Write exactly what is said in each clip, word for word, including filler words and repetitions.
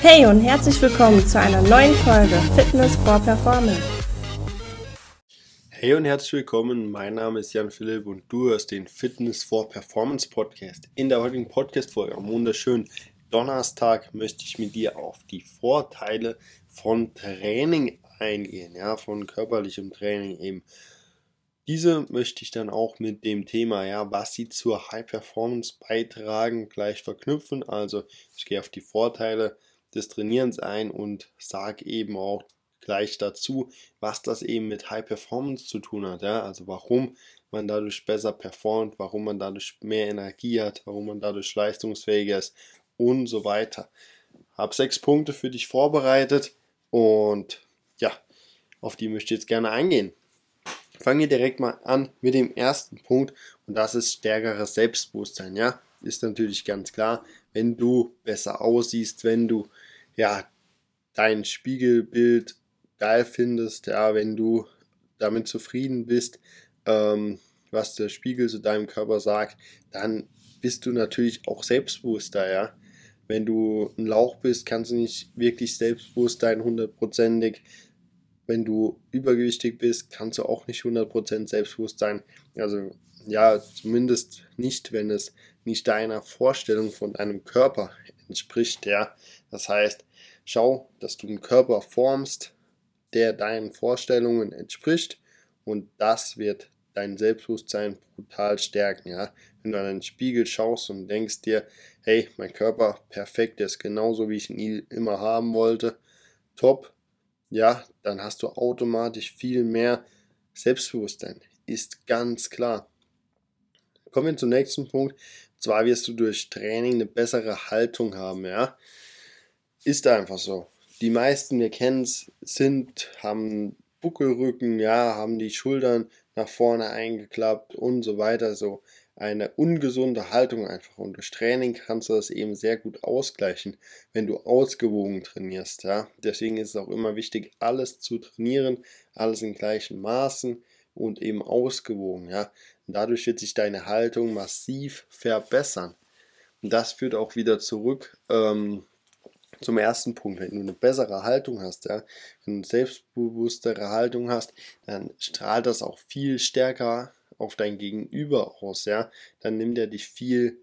Hey und herzlich willkommen zu einer neuen Folge Fitness for Performance. Hey und herzlich willkommen, mein Name ist Jan Philipp und du hörst den Fitness for Performance Podcast. In der heutigen Podcast-Folge am wunderschönen Donnerstag möchte ich mit dir auf die Vorteile von Training eingehen, ja, von körperlichem Training eben. Diese möchte ich dann auch mit dem Thema, ja, was sie zur High Performance beitragen, gleich verknüpfen. Also ich gehe auf die Vorteile des Trainierens ein und sage eben auch gleich dazu, was das eben mit High Performance zu tun hat. Ja? Also warum man dadurch besser performt, warum man dadurch mehr Energie hat, warum man dadurch leistungsfähiger ist und so weiter. Habe sechs Punkte für dich vorbereitet und ja, auf die möchte ich jetzt gerne eingehen. Fangen wir direkt mal an mit dem ersten Punkt und das ist stärkeres Selbstbewusstsein. Ja, ist natürlich ganz klar, wenn du besser aussiehst, wenn du ja dein Spiegelbild geil findest, ja, wenn du damit zufrieden bist, ähm, was der Spiegel zu deinem Körper sagt, dann bist du natürlich auch selbstbewusster, ja. Wenn du ein Lauch bist, kannst du nicht wirklich selbstbewusst sein, hundertprozentig. Wenn du übergewichtig bist, kannst du auch nicht hundert Prozent selbstbewusst sein. Also ja, zumindest nicht, wenn es nicht deiner Vorstellung von deinem Körper entspricht. Ja. Das heißt, schau, dass du einen Körper formst, der deinen Vorstellungen entspricht und das wird dein Selbstbewusstsein brutal stärken. Ja. Wenn du an den Spiegel schaust und denkst dir, hey, mein Körper perfekt, der ist genauso, wie ich ihn immer haben wollte, top, ja, dann hast du automatisch viel mehr Selbstbewusstsein. Ist ganz klar. Kommen wir zum nächsten Punkt. Und zwar wirst du durch Training eine bessere Haltung haben, ja. Ist einfach so. Die meisten, wir kennen es, sind, haben Buckelrücken, ja, haben die Schultern nach vorne eingeklappt und so weiter. So eine ungesunde Haltung einfach. Und durch Training kannst du das eben sehr gut ausgleichen, wenn du ausgewogen trainierst, ja. Deswegen ist es auch immer wichtig, alles zu trainieren, alles in gleichen Maßen und eben ausgewogen, ja. Und dadurch wird sich deine Haltung massiv verbessern. Und das führt auch wieder zurück ähm, zum ersten Punkt. Wenn du eine bessere Haltung hast, ja, wenn du eine selbstbewusstere Haltung hast, dann strahlt das auch viel stärker auf dein Gegenüber aus, ja. Dann nimmt er dich viel,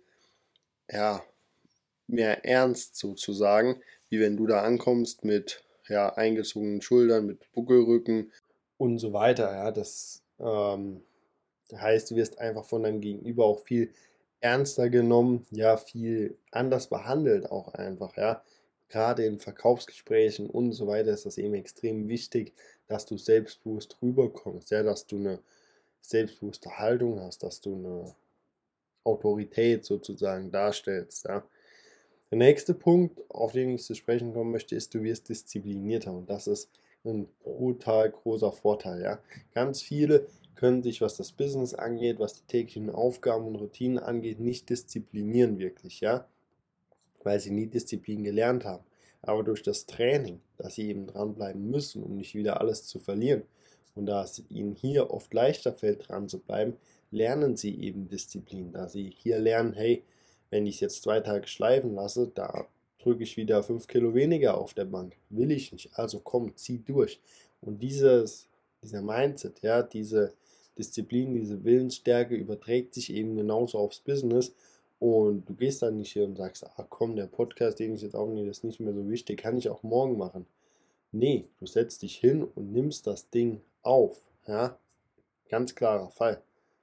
ja, mehr ernst sozusagen, wie wenn du da ankommst mit, ja, eingezogenen Schultern, mit Buckelrücken und so weiter, ja. Das ähm, heißt, du wirst einfach von deinem Gegenüber auch viel ernster genommen, ja, viel anders behandelt auch einfach, ja. Gerade in Verkaufsgesprächen und so weiter ist das eben extrem wichtig, dass du selbstbewusst rüberkommst, ja, dass du eine selbstbewusste Haltung hast, dass du eine Autorität sozusagen darstellst, ja. Der nächste Punkt, auf den ich zu sprechen kommen möchte, ist, du wirst disziplinierter und das ist ein brutal großer Vorteil, ja. Ganz viele können sich, was das Business angeht, was die täglichen Aufgaben und Routinen angeht, nicht disziplinieren wirklich, ja, weil sie nie Disziplin gelernt haben. Aber durch das Training, dass sie eben dranbleiben müssen, um nicht wieder alles zu verlieren und da es ihnen hier oft leichter fällt, dran zu bleiben, lernen sie eben Disziplin, da sie hier lernen, hey, wenn ich es jetzt zwei Tage schleifen lasse, da drücke ich wieder fünf Kilo weniger auf der Bank. Will ich nicht. Also komm, zieh durch. Und dieses, dieser Mindset, ja, diese Disziplin, diese Willensstärke überträgt sich eben genauso aufs Business. Und du gehst dann nicht hier und sagst, ach komm, der Podcast, den ich jetzt aufnehme, ist nicht mehr so wichtig, kann ich auch morgen machen. Nee, du setzt dich hin und nimmst das Ding auf. Ja, ganz klarer Fall.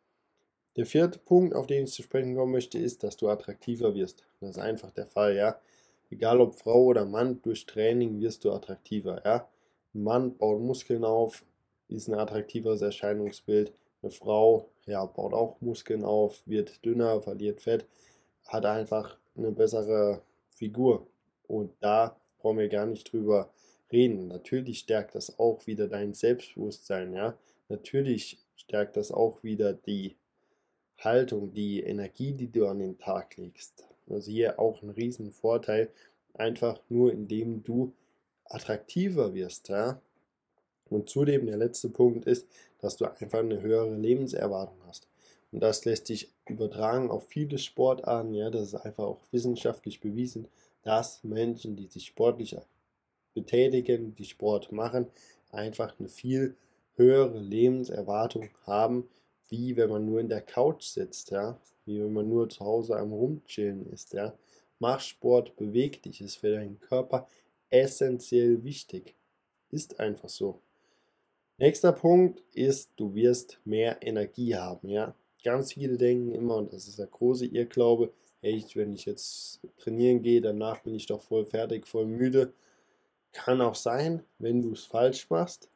Der vierte Punkt, auf den ich zu sprechen kommen möchte, ist, dass du attraktiver wirst. Das ist einfach der Fall, ja. Egal ob Frau oder Mann, durch Training wirst du attraktiver, ja. Ein Mann baut Muskeln auf, ist ein attraktiveres Erscheinungsbild. Eine Frau, ja, baut auch Muskeln auf, wird dünner, verliert Fett, hat einfach eine bessere Figur. Und da brauchen wir gar nicht drüber reden. Natürlich stärkt das auch wieder dein Selbstbewusstsein, ja. Natürlich stärkt das auch wieder die Haltung, die Energie, die du an den Tag legst. Also hier auch ein riesen Vorteil, einfach nur indem du attraktiver wirst, ja. Und zudem der letzte Punkt ist, dass du einfach eine höhere Lebenserwartung hast. Und das lässt sich übertragen auf viele Sportarten, ja, das ist einfach auch wissenschaftlich bewiesen, dass Menschen, die sich sportlich betätigen, die Sport machen, einfach eine viel höhere Lebenserwartung haben, wie wenn man nur in der Couch sitzt, ja, wie wenn man nur zu Hause am Rumchillen ist, ja. Mach Sport, beweg dich, ist für deinen Körper essentiell wichtig. Ist einfach so. Nächster Punkt ist, du wirst mehr Energie haben, ja. Ganz viele denken immer, und das ist der große Irrglaube, hey, wenn ich jetzt trainieren gehe, danach bin ich doch voll fertig, voll müde. Kann auch sein, wenn du es falsch machst.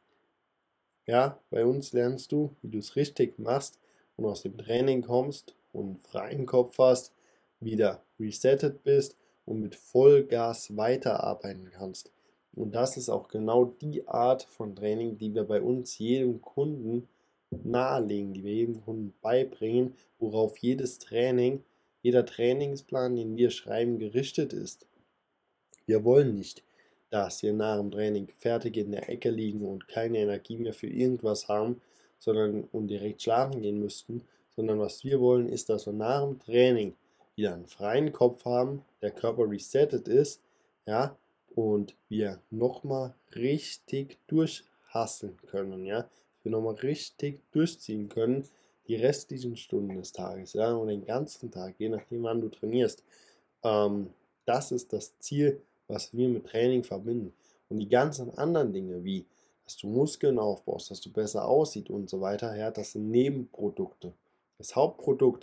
Ja, bei uns lernst du, wie du es richtig machst und aus dem Training kommst und einen freien Kopf hast, wieder resettet bist und mit Vollgas weiterarbeiten kannst. Und das ist auch genau die Art von Training, die wir bei uns jedem Kunden nahelegen, die wir jedem Kunden beibringen, worauf jedes Training, jeder Trainingsplan, den wir schreiben, gerichtet ist. Wir wollen nicht, dass wir nach dem Training fertig in der Ecke liegen und keine Energie mehr für irgendwas haben, sondern und direkt schlafen gehen müssten, sondern was wir wollen, ist, dass wir nach dem Training wieder einen freien Kopf haben, der Körper resettet ist, ja, und wir nochmal richtig durchhasseln können, ja, wir nochmal richtig durchziehen können, die restlichen Stunden des Tages, ja, und den ganzen Tag, je nachdem, wann du trainierst. Ähm, das ist das Ziel, was wir mit Training verbinden. Und die ganzen anderen Dinge, wie dass du Muskeln aufbaust, dass du besser aussiehst und so weiter, ja, das sind Nebenprodukte. Das Hauptprodukt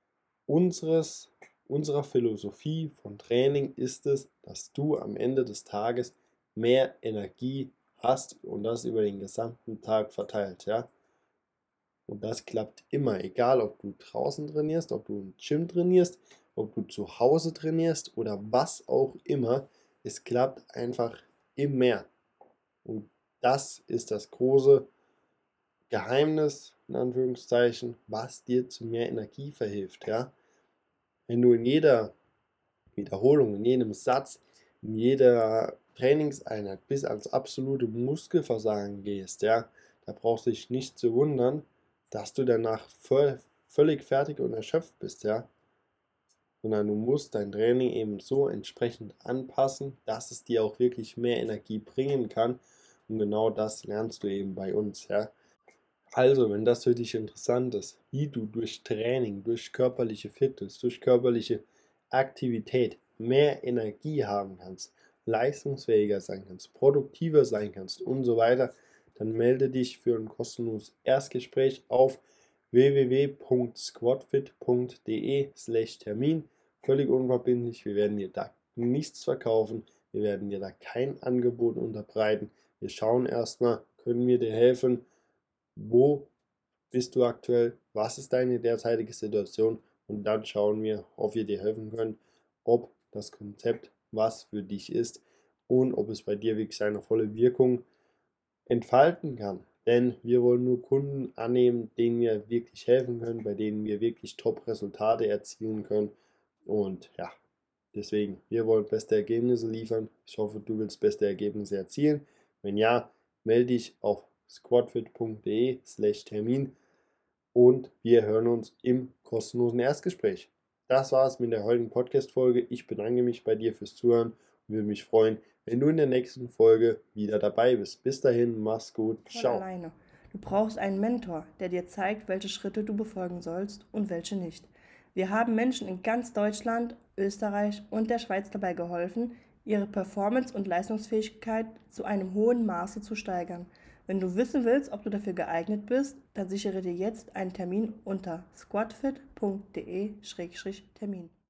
unseres, unserer Philosophie von Training ist es, dass du am Ende des Tages mehr Energie hast und das über den gesamten Tag verteilt, ja. Und das klappt immer, egal ob du draußen trainierst, ob du im Gym trainierst, ob du zu Hause trainierst oder was auch immer. Es klappt einfach immer. Und das ist das große Geheimnis, in Anführungszeichen, was dir zu mehr Energie verhilft, ja. Wenn du in jeder Wiederholung, in jedem Satz, in jeder Trainingseinheit bis ans absolute Muskelversagen gehst, ja, da brauchst du dich nicht zu wundern, dass du danach voll, völlig fertig und erschöpft bist, ja. Sondern du musst dein Training eben so entsprechend anpassen, dass es dir auch wirklich mehr Energie bringen kann. Und genau das lernst du eben bei uns, ja. Also, wenn das für dich interessant ist, wie du durch Training, durch körperliche Fitness, durch körperliche Aktivität mehr Energie haben kannst, leistungsfähiger sein kannst, produktiver sein kannst und so weiter, dann melde dich für ein kostenloses Erstgespräch auf w w w punkt squadfit punkt d e slash Termin. Völlig unverbindlich, wir werden dir da nichts verkaufen, wir werden dir da kein Angebot unterbreiten. Wir schauen erstmal, können wir dir helfen, wo bist du aktuell, was ist deine derzeitige Situation und dann schauen wir, ob wir dir helfen können, ob das Konzept was für dich ist und ob es bei dir wirklich seine volle Wirkung entfalten kann. Denn wir wollen nur Kunden annehmen, denen wir wirklich helfen können, bei denen wir wirklich Top-Resultate erzielen können. Und ja, deswegen, wir wollen beste Ergebnisse liefern. Ich hoffe, du willst beste Ergebnisse erzielen. Wenn ja, melde dich auf squadfit punkt d e slash Termin und wir hören uns im kostenlosen Erstgespräch. Das war es mit der heutigen Podcast-Folge. Ich bedanke mich bei dir fürs Zuhören und würde mich freuen, wenn du in der nächsten Folge wieder dabei bist. Bis dahin, mach's gut, ciao. Alleine. Du brauchst einen Mentor, der dir zeigt, welche Schritte du befolgen sollst und welche nicht. Wir haben Menschen in ganz Deutschland, Österreich und der Schweiz dabei geholfen, ihre Performance und Leistungsfähigkeit zu einem hohen Maße zu steigern. Wenn du wissen willst, ob du dafür geeignet bist, dann sichere dir jetzt einen Termin unter squadfit punkt d e slash Termin.